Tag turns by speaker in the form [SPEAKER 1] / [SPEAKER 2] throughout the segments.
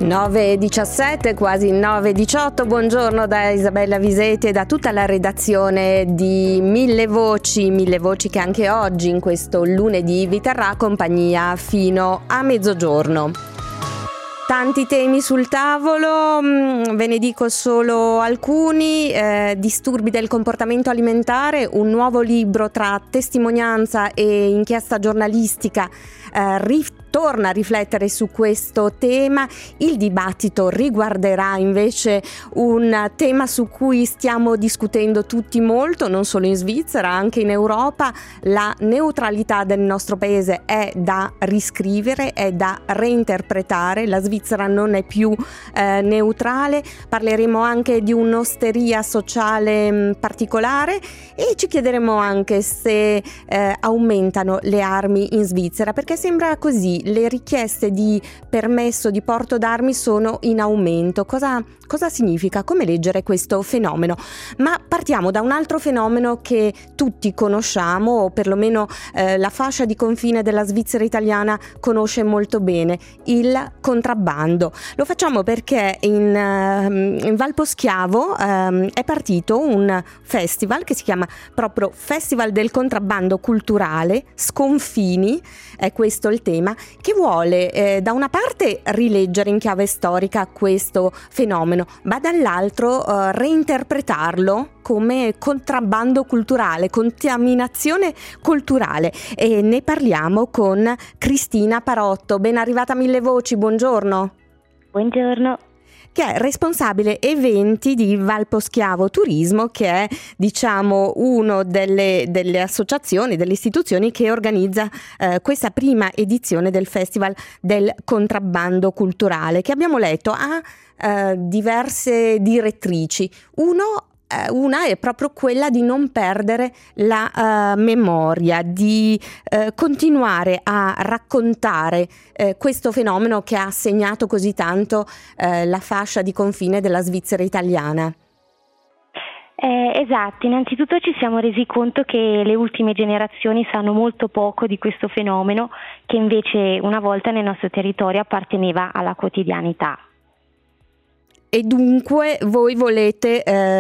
[SPEAKER 1] 9:17, quasi 9:18. Buongiorno da Isabella Viseti e da tutta la redazione di Mille Voci che anche oggi, in questo lunedì, vi terrà compagnia fino a mezzogiorno. Tanti temi sul tavolo, ve ne dico solo alcuni. Disturbi del comportamento alimentare, un nuovo libro tra testimonianza e inchiesta giornalistica torna a riflettere su questo tema. Il dibattito riguarderà invece un tema su cui stiamo discutendo tutti molto, non solo in Svizzera, anche in Europa. La neutralità del nostro paese è da riscrivere, è da reinterpretare. La Svizzera non è più neutrale. Parleremo anche di un'osteria sociale particolare e ci chiederemo anche se aumentano le armi in Svizzera, perché sembra così. Le richieste di permesso di porto d'armi sono in aumento. Cosa significa? Come leggere questo fenomeno? Ma partiamo da un altro fenomeno che tutti conosciamo, o perlomeno la fascia di confine della Svizzera italiana conosce molto bene: il contrabbando. Lo facciamo perché in Val Poschiavo è partito un festival che si chiama proprio Festival del Contrabbando Culturale, Sconfini, è questo il tema, che vuole da una parte rileggere in chiave storica questo fenomeno, ma dall'altro reinterpretarlo come contrabbando culturale, contaminazione culturale. E ne parliamo con Cristina Parotto. Ben arrivata a Mille Voci, buongiorno.
[SPEAKER 2] Buongiorno.
[SPEAKER 1] Che è responsabile eventi di Val Poschiavo Turismo, che è, diciamo, uno delle associazioni, delle istituzioni che organizza questa prima edizione del Festival del Contrabbando Culturale, che abbiamo letto ha diverse direttrici. Una è proprio quella di non perdere la memoria, di continuare a raccontare questo fenomeno che ha segnato così tanto la fascia di confine della Svizzera italiana.
[SPEAKER 2] Esatto, innanzitutto ci siamo resi conto che le ultime generazioni sanno molto poco di questo fenomeno, che invece una volta nel nostro territorio apparteneva alla quotidianità.
[SPEAKER 1] E dunque voi volete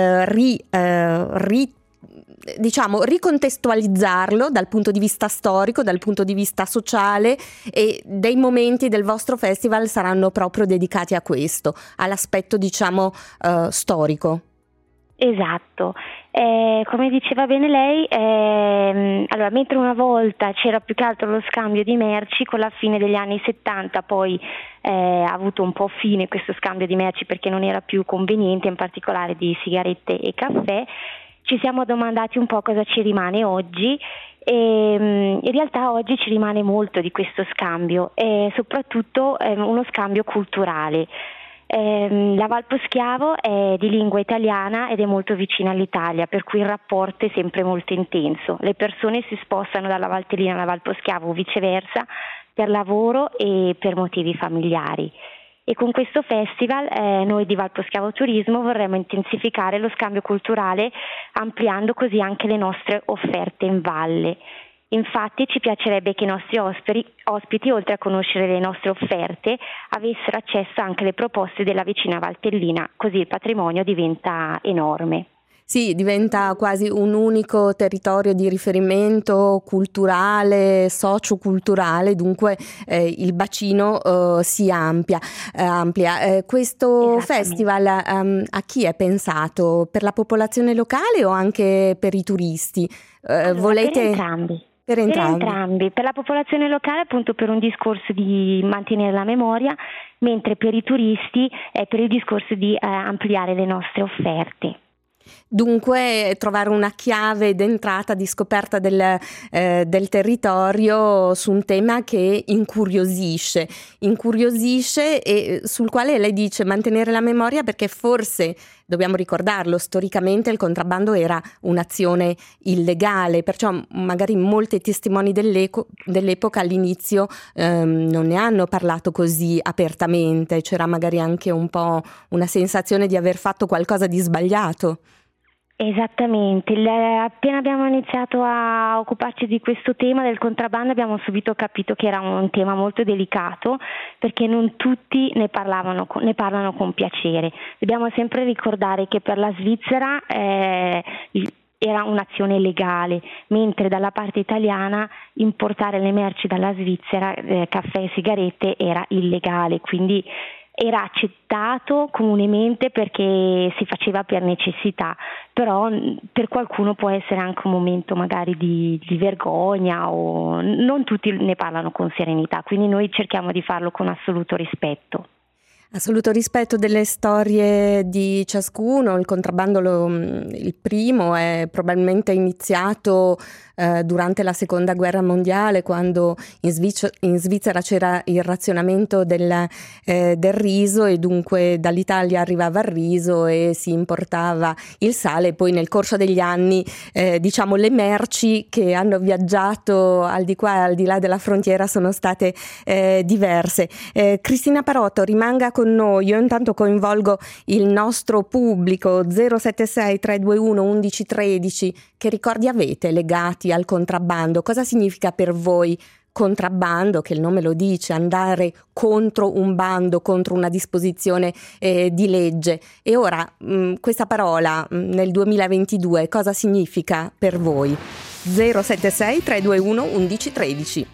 [SPEAKER 1] ricontestualizzarlo dal punto di vista storico, dal punto di vista sociale, e dei momenti del vostro festival saranno proprio dedicati a questo, all'aspetto, diciamo, storico.
[SPEAKER 2] Esatto, come diceva bene lei, allora, mentre una volta c'era più che altro lo scambio di merci, con la fine degli anni 70 poi ha avuto un po' fine questo scambio di merci perché non era più conveniente, in particolare di sigarette e caffè. Ci siamo domandati un po' cosa ci rimane oggi, e in realtà oggi ci rimane molto di questo scambio, e soprattutto uno scambio culturale. La Val Poschiavo è di lingua italiana ed è molto vicina all'Italia, per cui il rapporto è sempre molto intenso. Le persone si spostano dalla Valtellina alla Val Poschiavo o viceversa per lavoro e per motivi familiari. E con questo festival noi di Val Poschiavo Turismo vorremmo intensificare lo scambio culturale, ampliando così anche le nostre offerte in valle. Infatti ci piacerebbe che i nostri ospiti, oltre a conoscere le nostre offerte, avessero accesso anche alle proposte della vicina Valtellina, così il patrimonio diventa enorme.
[SPEAKER 1] Sì, diventa quasi un unico territorio di riferimento culturale, socioculturale, dunque il bacino si amplia. Questo festival a chi è pensato? Per la popolazione locale o anche per i turisti?
[SPEAKER 2] Allora, per entrambi. Per la popolazione locale, appunto, per un discorso di mantenere la memoria, mentre per i turisti è per il discorso di ampliare le nostre offerte.
[SPEAKER 1] Dunque trovare una chiave d'entrata, di scoperta del territorio su un tema che incuriosisce e sul quale lei dice mantenere la memoria, perché forse dobbiamo ricordarlo, storicamente il contrabbando era un'azione illegale, perciò magari molti testimoni dell'epoca all'inizio non ne hanno parlato così apertamente, c'era magari anche un po' una sensazione di aver fatto qualcosa di sbagliato.
[SPEAKER 2] Esattamente, appena abbiamo iniziato a occuparci di questo tema del contrabbando abbiamo subito capito che era un tema molto delicato, perché non tutti ne parlano con piacere. Dobbiamo sempre ricordare che per la Svizzera era un'azione legale, mentre dalla parte italiana importare le merci dalla Svizzera, caffè e sigarette, era illegale, quindi era accettato comunemente perché si faceva per necessità, però per qualcuno può essere anche un momento magari di vergogna, o non tutti ne parlano con serenità, quindi noi cerchiamo di farlo con assoluto rispetto.
[SPEAKER 1] Assoluto rispetto delle storie di ciascuno. Il contrabbando, il primo, è probabilmente iniziato durante la seconda guerra mondiale, quando in Svizzera c'era il razionamento del riso, e dunque dall'Italia arrivava il riso e si importava il sale. Poi nel corso degli anni le merci che hanno viaggiato al di qua e al di là della frontiera sono state diverse. Cristina Parotto rimanga con noi. Io intanto coinvolgo il nostro pubblico. 076 321 1113. Che ricordi avete legati al contrabbando? Cosa significa per voi contrabbando, che il nome lo dice, andare contro un bando, contro una disposizione di legge? E ora questa parola nel 2022 cosa significa per voi? 076 321 1113.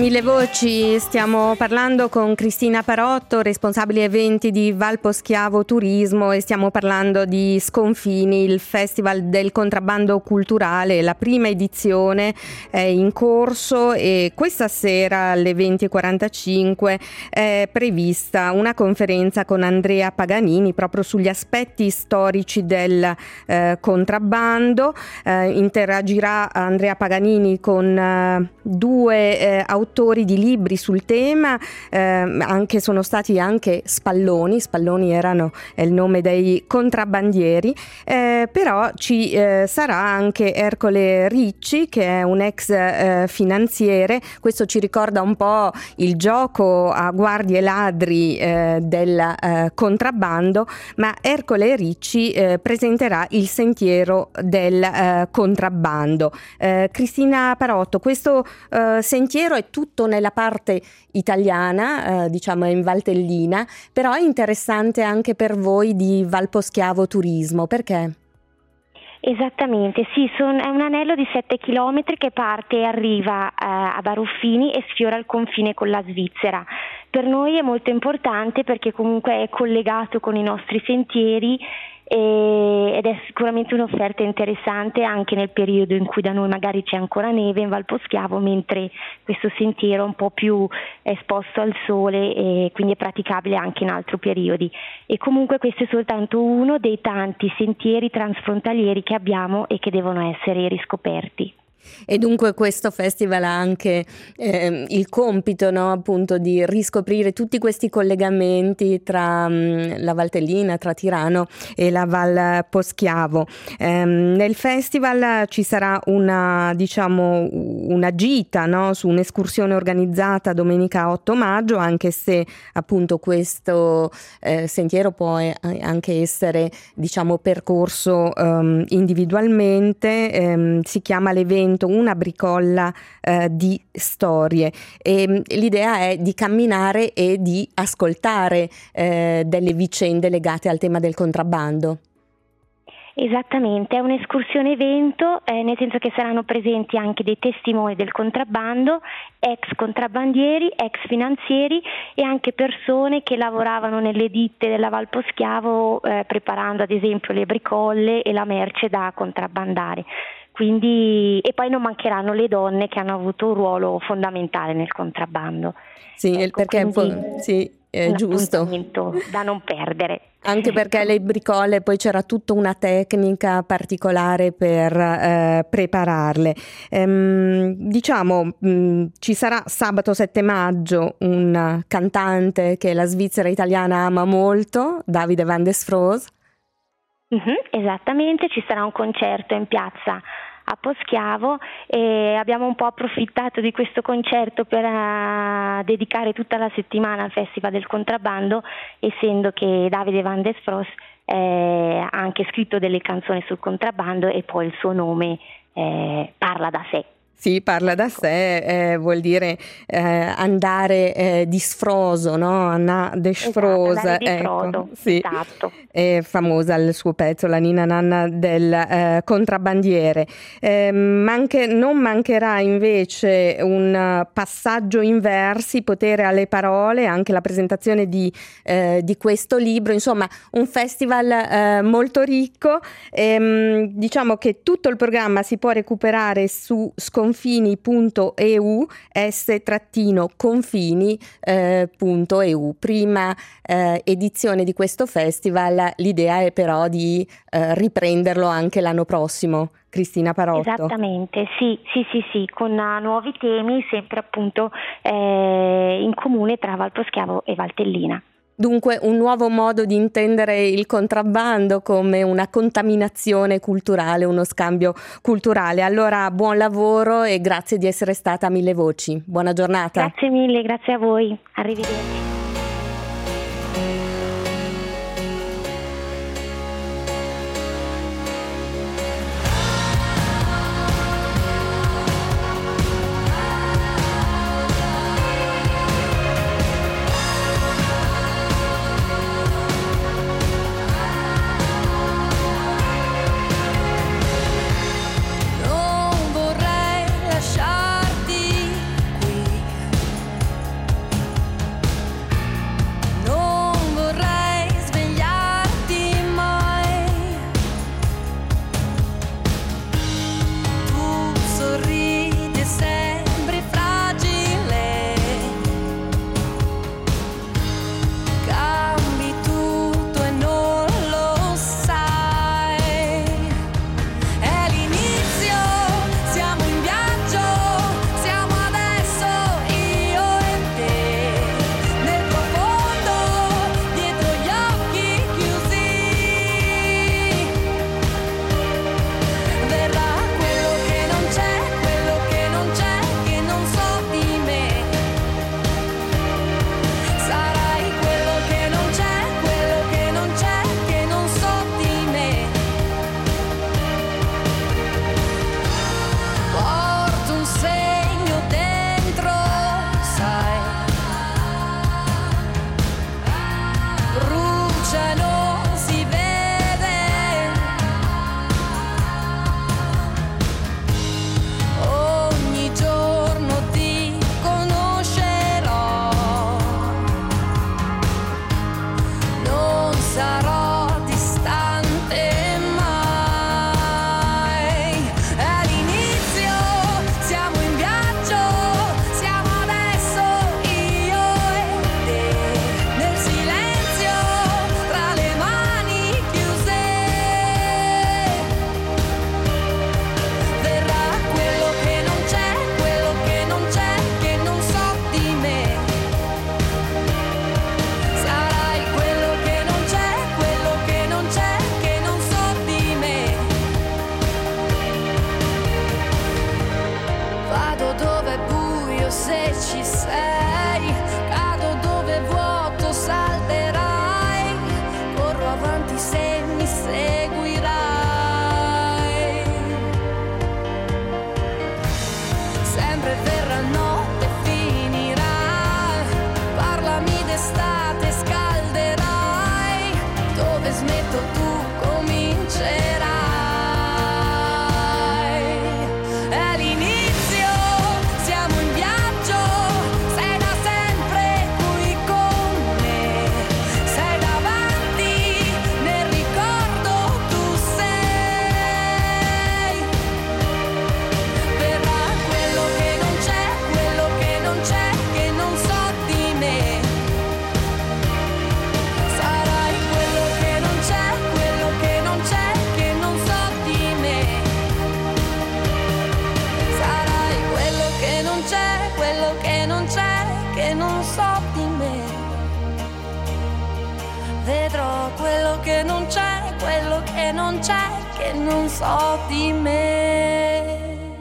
[SPEAKER 1] Mille Voci stiamo parlando con Cristina Parotto, responsabile eventi di Valposchiavo Turismo, e stiamo parlando di Sconfini, il Festival del Contrabbando Culturale. La prima edizione è in corso e questa sera alle 20:45 è prevista una conferenza con Andrea Paganini proprio sugli aspetti storici del contrabbando. Interagirà Andrea Paganini con due autori di libri sul tema, sono stati anche Spalloni è il nome dei contrabbandieri, però ci sarà anche Ercole Ricci, che è un ex finanziere. Questo ci ricorda un po' il gioco a guardie e ladri del contrabbando, ma Ercole Ricci presenterà il sentiero del contrabbando. Cristina Parotto, questo sentiero è tutto nella parte italiana, diciamo in Valtellina, però è interessante anche per voi di Valposchiavo Turismo. Perché?
[SPEAKER 2] Esattamente, sì, è un anello di 7 chilometri che parte e arriva a Baruffini e sfiora il confine con la Svizzera. Per noi è molto importante perché comunque è collegato con i nostri sentieri ed è sicuramente un'offerta interessante anche nel periodo in cui da noi magari c'è ancora neve in Valposchiavo, mentre questo sentiero è un po' più esposto al sole e quindi è praticabile anche in altri periodi. E comunque questo è soltanto uno dei tanti sentieri transfrontalieri che abbiamo e che devono essere riscoperti.
[SPEAKER 1] E dunque questo festival ha anche il compito, no, appunto, di riscoprire tutti questi collegamenti tra la Valtellina, tra Tirano e la Val Poschiavo. Nel festival ci sarà una gita, no, su un'escursione organizzata domenica 8 maggio, anche se appunto questo sentiero può anche essere, diciamo, percorso individualmente. Si chiama l'evento Una bricolla di storie, e l'idea è di camminare e di ascoltare delle vicende legate al tema del contrabbando.
[SPEAKER 2] Esattamente, è un'escursione evento, nel senso che saranno presenti anche dei testimoni del contrabbando, ex contrabbandieri, ex finanzieri e anche persone che lavoravano nelle ditte della Val Poschiavo preparando ad esempio le bricolle e la merce da contrabbandare. Quindi, e poi non mancheranno le donne che hanno avuto un ruolo fondamentale nel contrabbando.
[SPEAKER 1] Sì,
[SPEAKER 2] ecco,
[SPEAKER 1] perché sì, è giusto.
[SPEAKER 2] Da non perdere.
[SPEAKER 1] Anche perché le bricolle poi c'era tutta una tecnica particolare per prepararle. Ci sarà sabato 7 maggio un cantante che la Svizzera italiana ama molto, Davide Van der Sfroos.
[SPEAKER 2] Esattamente, ci sarà un concerto in piazza a Poschiavo e abbiamo un po' approfittato di questo concerto per dedicare tutta la settimana al Festival del Contrabbando, essendo che Davide Van der Sfroos ha anche scritto delle canzoni sul contrabbando e poi il suo nome parla da sé.
[SPEAKER 1] Sì, parla da sé, vuol dire andare di sfroso, no? Anna de Sfroos,
[SPEAKER 2] esatto, ecco,
[SPEAKER 1] sì.
[SPEAKER 2] Esatto.
[SPEAKER 1] È famosa il suo pezzo, la Nina Nanna del contrabbandiere. Non mancherà invece un passaggio in versi, Potere alle parole, anche la presentazione di questo libro, insomma un festival molto ricco. Diciamo che tutto il programma si può recuperare su sconfini.eu, s-confini.eu. Prima edizione di questo festival, l'idea è però di riprenderlo anche l'anno prossimo. Cristina Parotto.
[SPEAKER 2] Esattamente, sì, con nuovi temi, sempre appunto in comune tra Valposchiavo e Valtellina.
[SPEAKER 1] Dunque un nuovo modo di intendere il contrabbando come una contaminazione culturale, uno scambio culturale. Allora buon lavoro e grazie di essere stata a Mille Voci. Buona giornata.
[SPEAKER 2] Grazie mille, grazie a voi. Arrivederci.
[SPEAKER 3] Non vorrei lasciarti qui smetto tu comincerai. È l'inizio, siamo in viaggio, sei da sempre qui con me, sei davanti, nel ricordo tu sei. Verrà quello che non c'è, quello che non c'è, che non so di me. Sarai quello che non c'è, quello che non c'è, che non so di me. Sarai quello che non c'è, quello che non c'è, che non so di me. Vedrò quello che non c'è, quello che non c'è, che non so di me.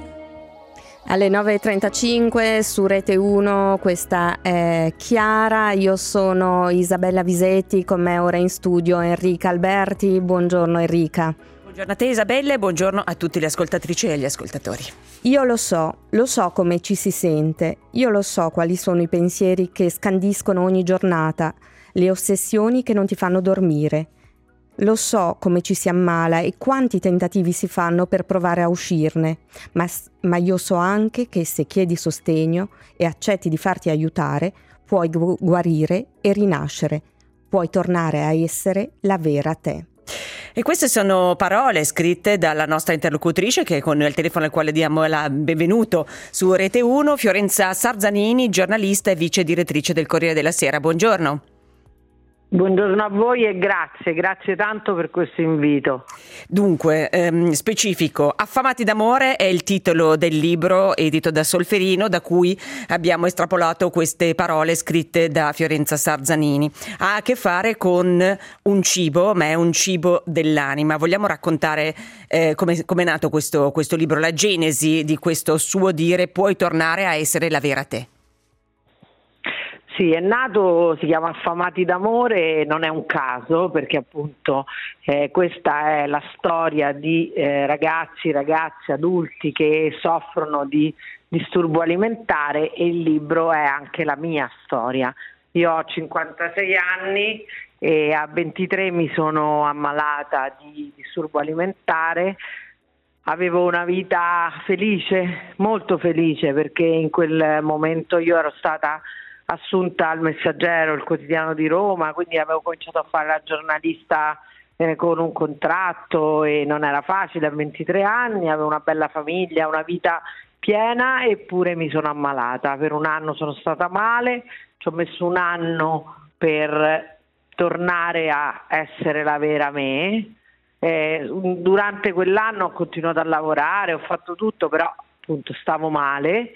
[SPEAKER 1] Alle 9.35 su Rete 1, questa è Chiara, io sono Isabella Visetti, con me ora in studio Enrica Alberti. Buongiorno Enrica.
[SPEAKER 4] Buongiorno a te Isabella e buongiorno a tutte le ascoltatrici e agli ascoltatori.
[SPEAKER 1] Io lo so come ci si sente, io lo so quali sono i pensieri che scandiscono ogni giornata, le ossessioni che non ti fanno dormire. Lo so come ci si ammala e quanti tentativi si fanno per provare a uscirne, ma io so anche che se chiedi sostegno e accetti di farti aiutare, puoi guarire e rinascere, puoi tornare a essere la vera te.
[SPEAKER 4] E queste sono parole scritte dalla nostra interlocutrice, che con il telefono al quale diamo il benvenuto su Rete 1, Fiorenza Sarzanini, giornalista e vice direttrice del Corriere della Sera. Buongiorno.
[SPEAKER 5] Buongiorno a voi e grazie tanto per questo invito.
[SPEAKER 4] Dunque, specifico, Affamati d'amore è il titolo del libro edito da Solferino, da cui abbiamo estrapolato queste parole scritte da Fiorenza Sarzanini. Ha a che fare con un cibo, ma è un cibo dell'anima. Vogliamo raccontare come è nato questo libro, la genesi di questo suo dire: puoi tornare a essere la vera te?
[SPEAKER 5] Sì, è nato, si chiama Affamati d'amore, non è un caso, perché appunto questa è la storia di ragazzi, adulti che soffrono di disturbo alimentare, e il libro è anche la mia storia. Io ho 56 anni e a 23 mi sono ammalata di disturbo alimentare. Avevo una vita felice, molto felice, perché in quel momento io ero stata assunta al Messaggero, il quotidiano di Roma, quindi avevo cominciato a fare la giornalista con un contratto e non era facile a 23 anni, avevo una bella famiglia, una vita piena, eppure mi sono ammalata. Per un anno sono stata male, ci ho messo un anno per tornare a essere la vera me. Durante quell'anno ho continuato a lavorare, ho fatto tutto, però appunto stavo male.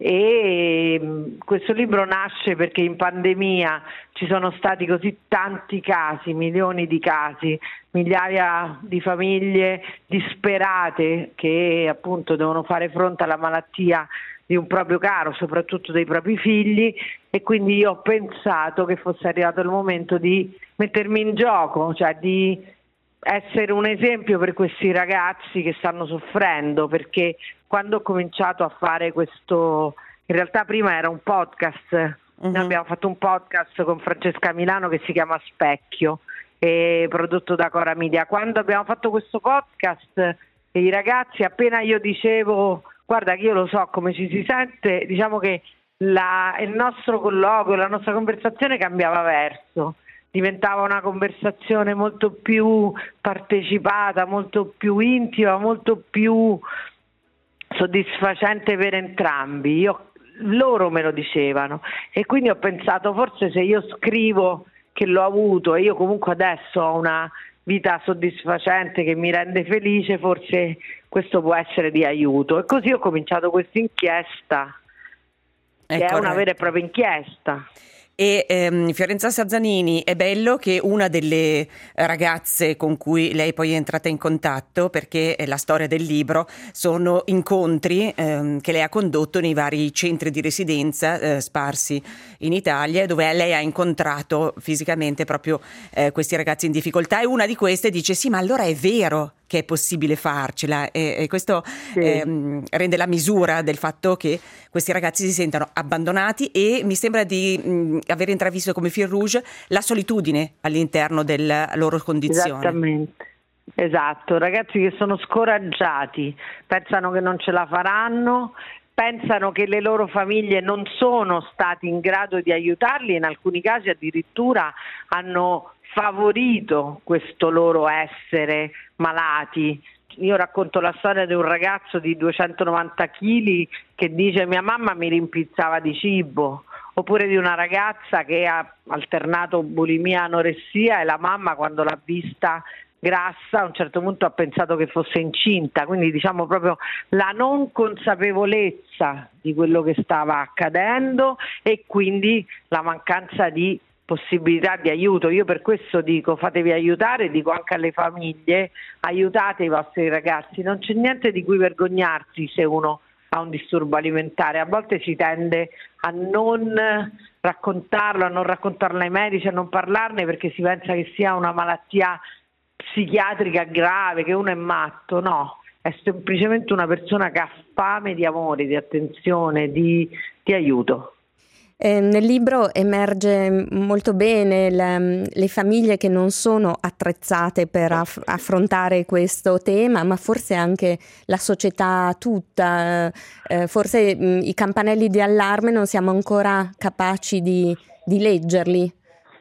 [SPEAKER 5] E questo libro nasce perché in pandemia ci sono stati così tanti casi, milioni di casi, migliaia di famiglie disperate che appunto devono fare fronte alla malattia di un proprio caro, soprattutto dei propri figli, e quindi io ho pensato che fosse arrivato il momento di mettermi in gioco, cioè di essere un esempio per questi ragazzi che stanno soffrendo, perché quando ho cominciato a fare questo, in realtà prima era un podcast, noi abbiamo fatto un podcast con Francesca Milano che si chiama Specchio, prodotto da Cora Media. Quando abbiamo fatto questo podcast, i ragazzi, appena io dicevo guarda che io lo so come ci si sente, diciamo che il nostro colloquio, la nostra conversazione cambiava verso. Diventava una conversazione molto più partecipata, molto più intima, molto più soddisfacente per entrambi. Loro me lo dicevano e quindi ho pensato, forse se io scrivo che l'ho avuto e io comunque adesso ho una vita soddisfacente che mi rende felice, forse questo può essere di aiuto. E così ho cominciato questa inchiesta, che è una vera e propria inchiesta.
[SPEAKER 4] E Fiorenza Sarzanini, è bello che una delle ragazze con cui lei poi è entrata in contatto, perché la storia del libro sono incontri che lei ha condotto nei vari centri di residenza sparsi in Italia, dove lei ha incontrato fisicamente proprio questi ragazzi in difficoltà, e una di queste dice: sì, ma allora è vero, che è possibile farcela, e questo rende la misura del fatto che questi ragazzi si sentano abbandonati, e mi sembra di aver intravisto come fil rouge la solitudine all'interno della loro condizione.
[SPEAKER 5] Esattamente. Esatto, ragazzi che sono scoraggiati, pensano che non ce la faranno, pensano che le loro famiglie non sono stati in grado di aiutarli, e in alcuni casi addirittura hanno favorito questo loro essere malati. Io racconto la storia di un ragazzo di 290 kg che dice: mia mamma mi rimpizzava di cibo, oppure di una ragazza che ha alternato bulimia e anoressia, e la mamma, quando l'ha vista grassa, a un certo punto ha pensato che fosse incinta. Quindi diciamo proprio la non consapevolezza di quello che stava accadendo, e quindi la mancanza di possibilità di aiuto. Io per questo dico: fatevi aiutare, dico anche alle famiglie: aiutate i vostri ragazzi, non c'è niente di cui vergognarsi se uno ha un disturbo alimentare. A volte si tende a non raccontarlo, a non raccontarlo ai medici, a non parlarne, perché si pensa che sia una malattia psichiatrica grave, che uno è matto. No, è semplicemente una persona che ha fame di amore, di attenzione, di aiuto.
[SPEAKER 1] Nel libro emerge molto bene le famiglie che non sono attrezzate per affrontare questo tema, ma forse anche la società tutta. Forse i campanelli di allarme non siamo ancora capaci di leggerli.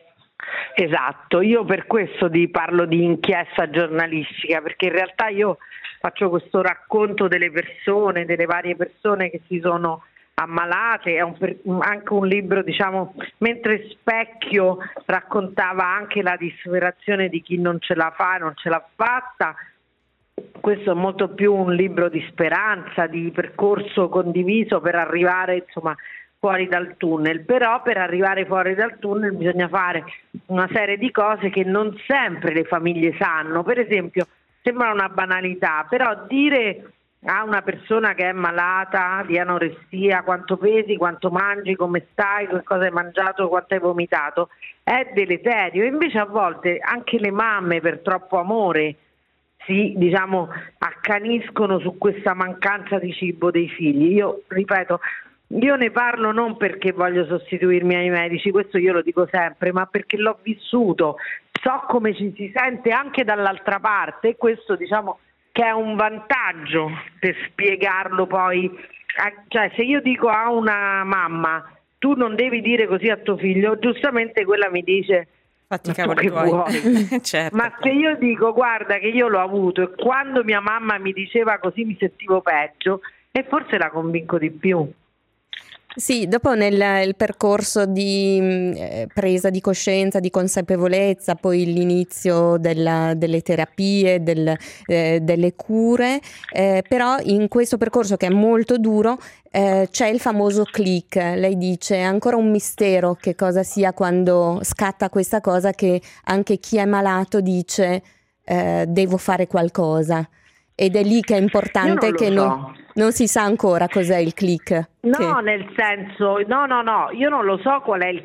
[SPEAKER 5] Esatto, io per questo parlo di inchiesta giornalistica, perché in realtà io faccio questo racconto delle persone, delle varie persone che si sono ammalate. È anche un libro, diciamo, mentre Specchio raccontava anche la disperazione di chi non ce la fa e non ce l'ha fatta, questo è molto più un libro di speranza, di percorso condiviso per arrivare, insomma, fuori dal tunnel. Però per arrivare fuori dal tunnel bisogna fare una serie di cose che non sempre le famiglie sanno. Per esempio, sembra una banalità, però dire a una persona che è malata di anoressia quanto pesi, quanto mangi, come stai, che cosa hai mangiato, quanto hai vomitato, è deleterio. Invece a volte anche le mamme, per troppo amore, si accaniscono su questa mancanza di cibo dei figli. Io ripeto, io ne parlo non perché voglio sostituirmi ai medici, questo io lo dico sempre, ma perché l'ho vissuto, so come ci si sente anche dall'altra parte, e questo che è un vantaggio per spiegarlo poi. Cioè, se io dico a una mamma: tu non devi dire così a tuo figlio, giustamente quella mi dice:
[SPEAKER 4] fatti cavoli tuoi. Certo.
[SPEAKER 5] Ma se io dico: guarda che io l'ho avuto e quando mia mamma mi diceva così mi sentivo peggio, e forse la convinco di più.
[SPEAKER 1] Sì, dopo nel percorso di presa di coscienza, di consapevolezza, poi l'inizio delle terapie, delle cure, però in questo percorso, che è molto duro, c'è il famoso click. Lei dice: è ancora un mistero che cosa sia quando scatta questa cosa, che anche chi è malato dice devo fare qualcosa. Ed è lì che è importante, che non si sa ancora cos'è il click.
[SPEAKER 5] No, nel senso, no, io non lo so qual è il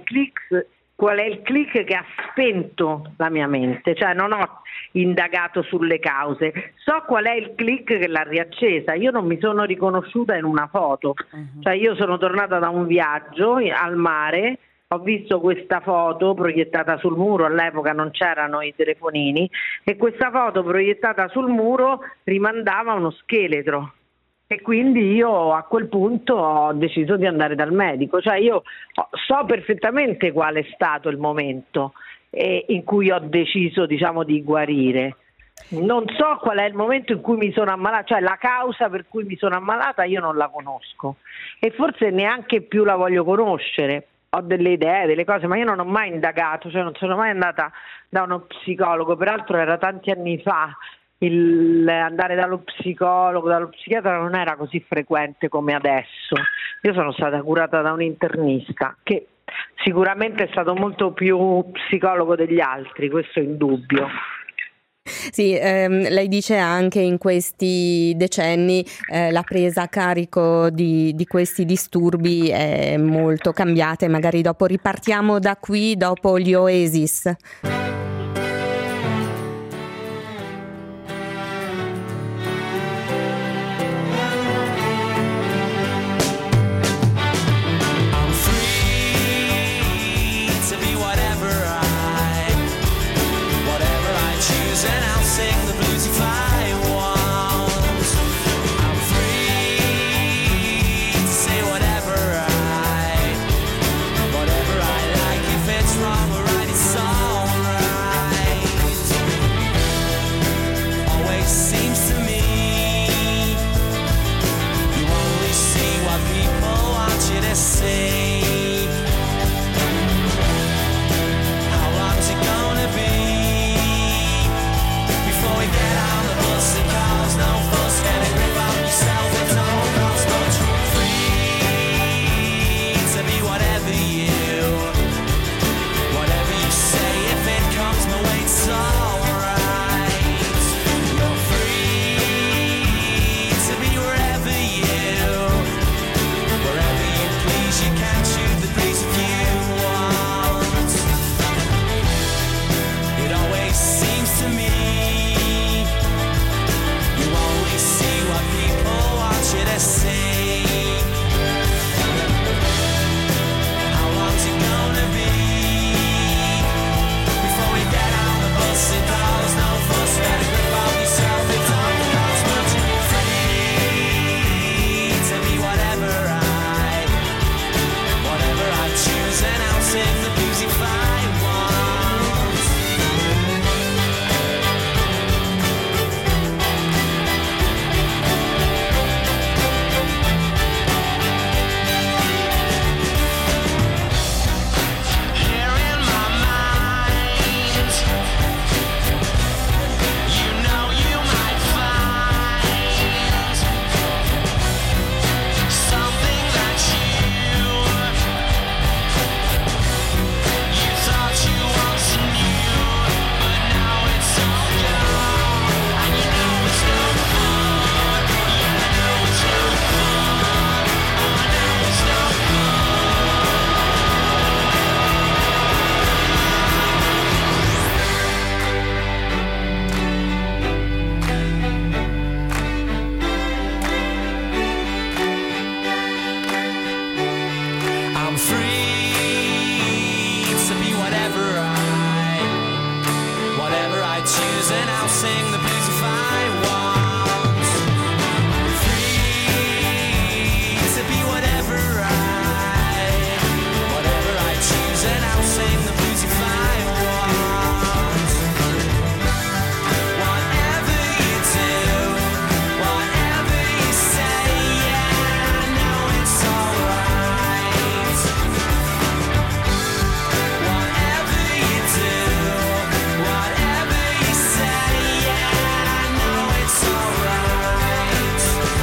[SPEAKER 5] click che ha spento la mia mente, cioè non ho indagato sulle cause, so qual è il click che l'ha riaccesa. Io non mi sono riconosciuta in una foto, cioè io sono tornata da un viaggio al mare, ho visto questa foto proiettata sul muro, all'epoca non c'erano i telefonini, e questa foto proiettata sul muro rimandava a uno scheletro, e quindi io a quel punto ho deciso di andare dal medico. Cioè io so perfettamente qual è stato il momento in cui ho deciso, di guarire. Non so qual è il momento in cui mi sono ammalata, cioè la causa per cui mi sono ammalata io non la conosco, e forse neanche più la voglio conoscere. Ho delle idee, delle cose, ma io non ho mai indagato, cioè non sono mai andata da uno psicologo. Peraltro era tanti anni fa, andare dallo psicologo, dallo psichiatra non era così frequente come adesso. Io sono stata curata da un internista che sicuramente è stato molto più psicologo degli altri, questo è indubbio.
[SPEAKER 1] Sì, lei dice anche in questi decenni la presa a carico di questi disturbi è molto cambiata, e magari dopo ripartiamo da qui, dopo gli Oasis.
[SPEAKER 6] sing the blues if I want. Free to be whatever I choose, and I'll sing the blues if I want. Whatever you do, whatever you say, yeah, I know it's alright. Whatever you do, whatever you say, yeah, I know it's alright.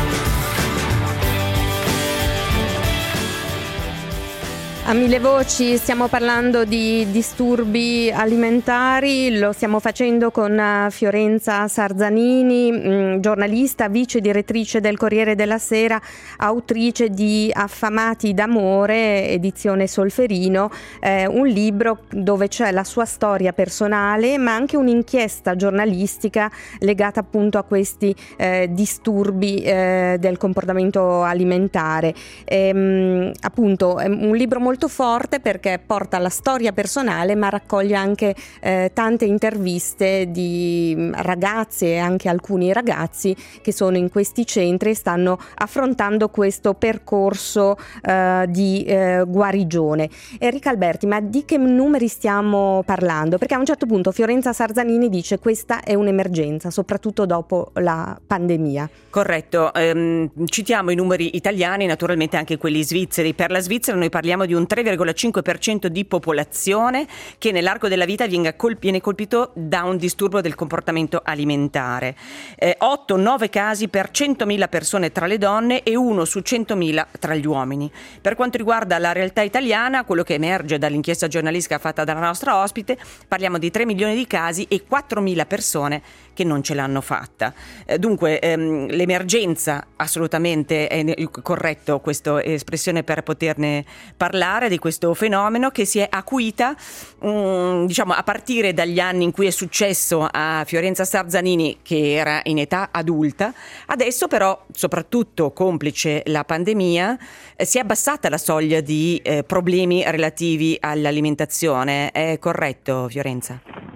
[SPEAKER 1] A mille voci stiamo parlando di disturbi alimentari, lo stiamo facendo con Fiorenza Sarzanini, giornalista, vice direttrice del Corriere della Sera, autrice di Affamati d'amore, edizione Solferino, un libro dove c'è la sua storia personale ma anche un'inchiesta giornalistica legata appunto a questi disturbi del comportamento alimentare. Appunto è un libro molto forte perché porta la storia personale ma raccoglie anche tante interviste di ragazze e anche alcuni ragazzi che sono in questi centri e stanno affrontando questo percorso di guarigione. Enrica Alberti, ma di che numeri stiamo parlando? Perché a un certo punto Fiorenza Sarzanini dice questa è un'emergenza, soprattutto dopo la pandemia.
[SPEAKER 4] Corretto, citiamo i numeri italiani, naturalmente anche quelli svizzeri. Per la Svizzera noi parliamo di un 3,5% di popolazione che nell'arco della vita viene colpito da un disturbo del comportamento alimentare. 8-9 casi per 100.000 persone tra le donne e 1 su 100.000 tra gli uomini. Per quanto riguarda la realtà italiana, quello che emerge dall'inchiesta giornalistica fatta dalla nostra ospite, parliamo di 3 milioni di casi e 4.000 persone che non ce l'hanno fatta. Dunque l'emergenza, assolutamente è corretto questa espressione per poterne parlare di questo fenomeno che si è acuita diciamo a partire dagli anni in cui è successo a Fiorenza Sarzanini, che era in età adulta. Adesso però, soprattutto complice la pandemia, si è abbassata la soglia di problemi relativi all'alimentazione. È corretto, Fiorenza?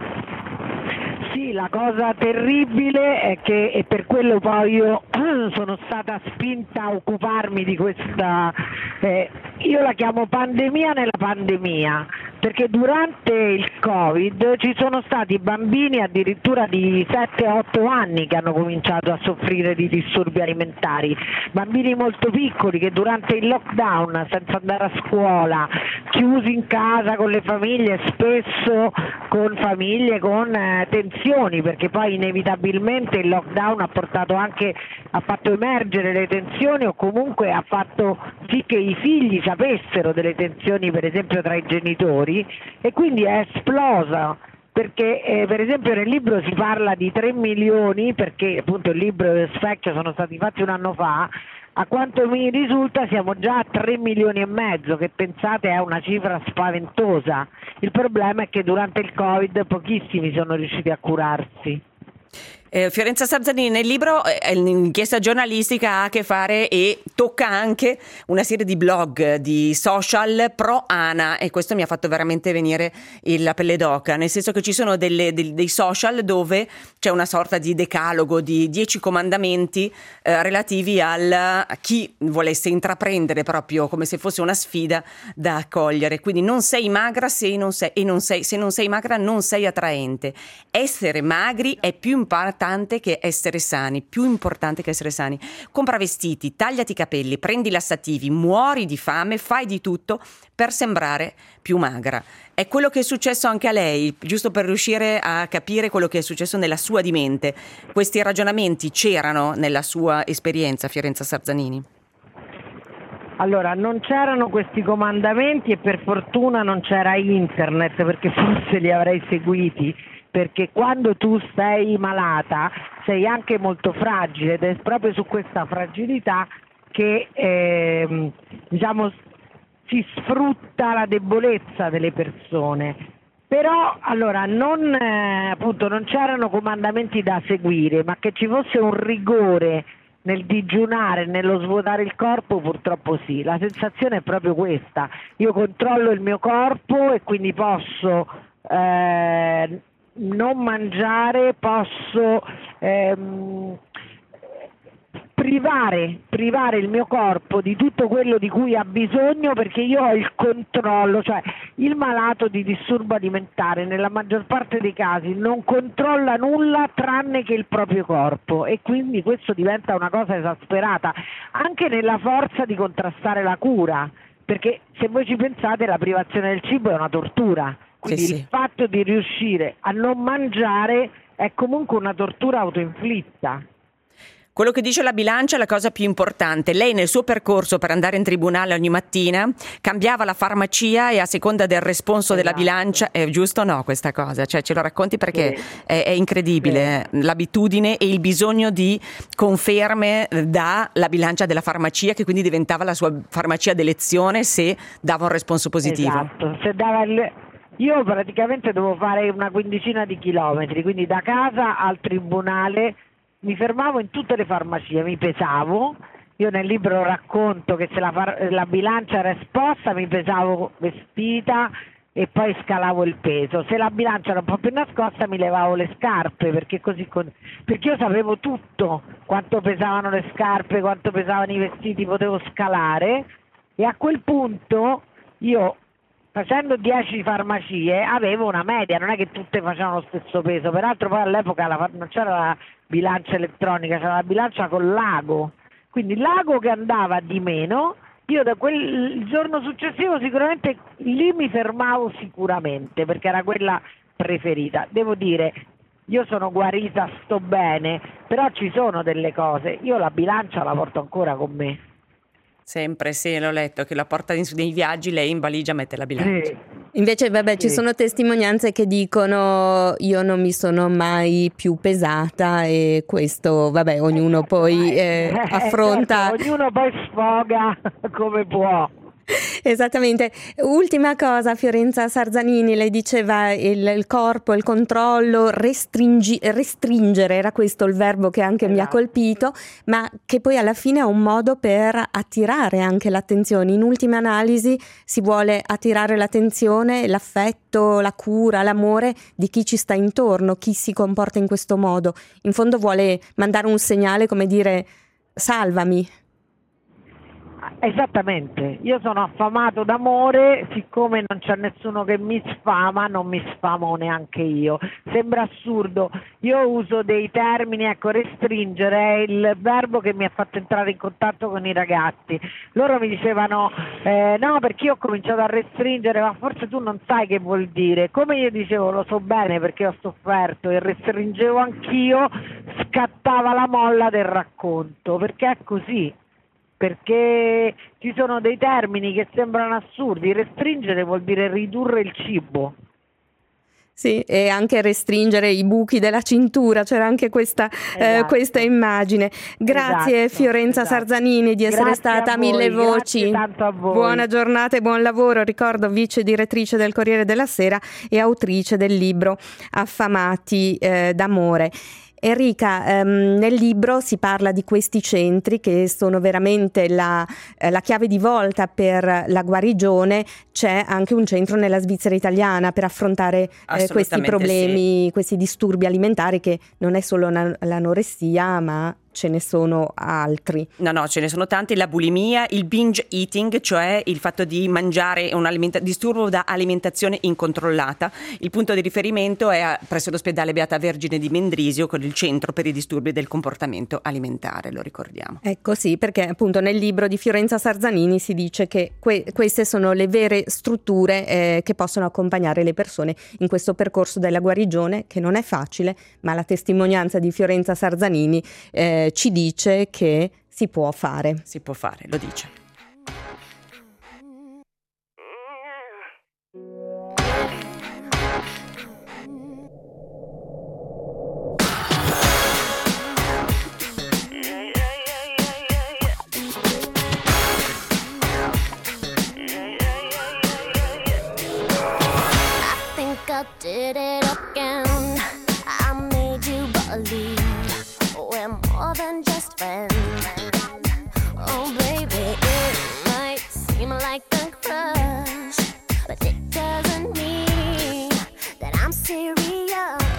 [SPEAKER 5] La cosa terribile è che, e per quello poi io sono stata spinta a occuparmi di questa, io la chiamo pandemia nella pandemia, perché durante il Covid ci sono stati bambini addirittura di 7-8 anni che hanno cominciato a soffrire di disturbi alimentari, bambini molto piccoli che durante il lockdown, senza andare a scuola, chiusi in casa con le famiglie, spesso con famiglie con tensioni, perché poi inevitabilmente il lockdown ha fatto emergere le tensioni, o comunque ha fatto sì che i figli sapessero delle tensioni, per esempio tra i genitori, e quindi è esplosa. Perché per esempio nel libro si parla di 3 milioni, perché appunto il libro e lo specchio sono stati fatti un anno fa. A quanto mi risulta siamo già a 3 milioni e mezzo, che pensate è una cifra spaventosa. Il problema è che durante il Covid pochissimi sono riusciti a curarsi.
[SPEAKER 4] Fiorenza Sarzanini, nel libro l'inchiesta giornalistica ha a che fare e tocca anche una serie di blog, di social pro ANA, e questo mi ha fatto veramente venire la pelle d'oca, nel senso che ci sono dei social dove c'è una sorta di decalogo di 10 comandamenti relativi a chi volesse intraprendere, proprio come se fosse una sfida da accogliere. Quindi non sei magra se non sei magra non sei attraente. Essere magri è più importante che essere sani, più importante che essere sani. Compra vestiti, tagliati i capelli, prendi lassativi, muori di fame, fai di tutto per sembrare più magra. È quello che è successo anche a lei, giusto per riuscire a capire quello che è successo nella sua di mente. Questi ragionamenti c'erano nella sua esperienza, Fiorenza Sarzanini?
[SPEAKER 5] Allora, non c'erano questi comandamenti e per fortuna non c'era internet, perché forse li avrei seguiti. Perché quando tu sei malata sei anche molto fragile, ed è proprio su questa fragilità che si sfrutta la debolezza delle persone. Però allora non c'erano comandamenti da seguire, ma che ci fosse un rigore nel digiunare, nello svuotare il corpo, purtroppo sì. La sensazione è proprio questa: io controllo il mio corpo e quindi posso non mangiare, posso privare il mio corpo di tutto quello di cui ha bisogno, perché io ho il controllo, cioè il malato di disturbo alimentare nella maggior parte dei casi non controlla nulla tranne che il proprio corpo, e quindi questo diventa una cosa esasperata anche nella forza di contrastare la cura, perché se voi ci pensate la privazione del cibo è una tortura, quindi il fatto di riuscire a non mangiare è comunque una tortura autoinflitta.
[SPEAKER 4] Quello che dice la bilancia è la cosa più importante. Lei nel suo percorso per andare in tribunale ogni mattina cambiava la farmacia e a seconda del responso della bilancia, è giusto o no questa cosa? Cioè ce lo racconti perché è incredibile l'abitudine e il bisogno di conferme dalla bilancia della farmacia, che quindi diventava la sua farmacia d'elezione se dava un responso positivo.
[SPEAKER 5] Esatto, se dava io praticamente dovevo fare una quindicina di chilometri, quindi da casa al tribunale. Mi fermavo in tutte le farmacie, mi pesavo, io nel libro racconto che se la bilancia era esposta mi pesavo vestita e poi scalavo il peso, se la bilancia era un po' più nascosta mi levavo le scarpe, perché io sapevo tutto, quanto pesavano le scarpe, quanto pesavano i vestiti, potevo scalare, e a quel punto io, facendo 10 farmacie, avevo una media, non è che tutte facevano lo stesso peso, peraltro poi all'epoca non c'era la bilancia elettronica, c'era la bilancia con l'ago, quindi l'ago che andava di meno, io da il giorno successivo sicuramente lì mi fermavo sicuramente, perché era quella preferita. Devo dire, io sono guarita, sto bene, però ci sono delle cose, io la bilancia la porto ancora con me.
[SPEAKER 4] Sempre, sì, l'ho letto, che la porta nei viaggi, lei in valigia mette la bilancia.
[SPEAKER 1] Invece, ci sono testimonianze che dicono io non mi sono mai più pesata, e questo, ognuno poi affronta.
[SPEAKER 5] Certo, ognuno poi sfoga come può.
[SPEAKER 1] Esattamente. Ultima cosa, Fiorenza Sarzanini, lei diceva il corpo, il controllo, restringere, era questo il verbo che anche mi ha colpito, ma che poi alla fine è un modo per attirare anche l'attenzione. In ultima analisi si vuole attirare l'attenzione, l'affetto, la cura, l'amore di chi ci sta intorno, chi si comporta in questo modo. In fondo vuole mandare un segnale, come dire, salvami.
[SPEAKER 5] Esattamente, io sono affamato d'amore, siccome non c'è nessuno che mi sfama, non mi sfamo neanche io. Sembra assurdo, io uso dei termini, restringere è il verbo che mi ha fatto entrare in contatto con i ragazzi. Loro mi dicevano no, perché io ho cominciato a restringere, ma forse tu non sai che vuol dire. Come io dicevo, lo so bene perché ho sofferto e restringevo anch'io, scattava la molla del racconto, perché è così. Perché ci sono dei termini che sembrano assurdi. Restringere vuol dire ridurre il cibo.
[SPEAKER 1] Sì, e anche restringere i buchi della cintura, c'era anche questa immagine. Grazie Fiorenza Sarzanini di essere stata a Mille Voci.
[SPEAKER 5] Tanto a voi.
[SPEAKER 1] Buona giornata e buon lavoro. Ricordo vice direttrice del Corriere della Sera e autrice del libro Affamati d'amore. Enrica, nel libro si parla di questi centri che sono veramente la chiave di volta per la guarigione. C'è anche un centro nella Svizzera italiana per affrontare questi problemi, questi disturbi alimentari, che non è solo l'anoressia, ma ce ne sono altri.
[SPEAKER 4] No, ce ne sono tanti. La bulimia, il binge eating, cioè il fatto di mangiare disturbo da alimentazione incontrollata. Il punto di riferimento è presso l'ospedale Beata Vergine di Mendrisio, con il centro per i disturbi del comportamento alimentare, lo ricordiamo.
[SPEAKER 1] Ecco, sì, perché appunto nel libro di Fiorenza Sarzanini si dice che queste sono le vere strutture che possono accompagnare le persone in questo percorso della guarigione, che non è facile, ma la testimonianza di Fiorenza Sarzanini ci dice che si può fare.
[SPEAKER 4] Si può fare, lo dice.
[SPEAKER 7] I think I did it again. I made you believe we're more than just friends. Oh baby, it might seem like a crush, but it doesn't mean that I'm serious.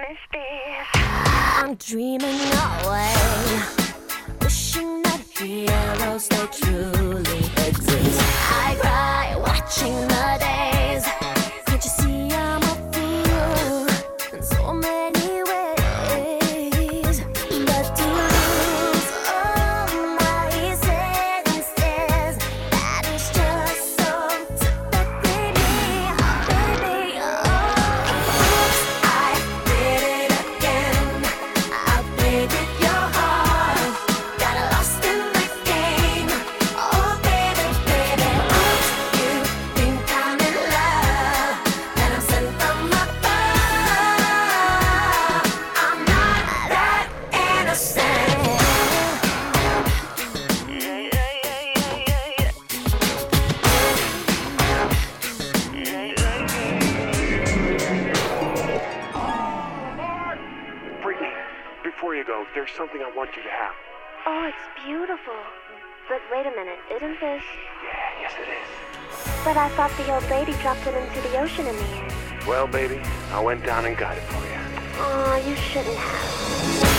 [SPEAKER 7] miss this. I'm dreaming away, wishing that heroes they truly exist. I cry watching the days. Can't you see I'm a fool in so many ways? But to lose all my senses, that is just so typically me, baby. Oops, I did it again. I played with your heart, got lost in the game. Oh baby, baby, oops, you think I'm in love, and I'm sent from above. I'm not that innocent.
[SPEAKER 8] Brittany, before you go, there's something I want you to have.
[SPEAKER 7] Oh, it's beautiful. But wait a minute, isn't this?
[SPEAKER 8] Yeah, yes it is.
[SPEAKER 7] But I thought the old lady dropped it into the ocean in the end.
[SPEAKER 8] Well, baby, I went down and got it for you.
[SPEAKER 7] Oh, you shouldn't have.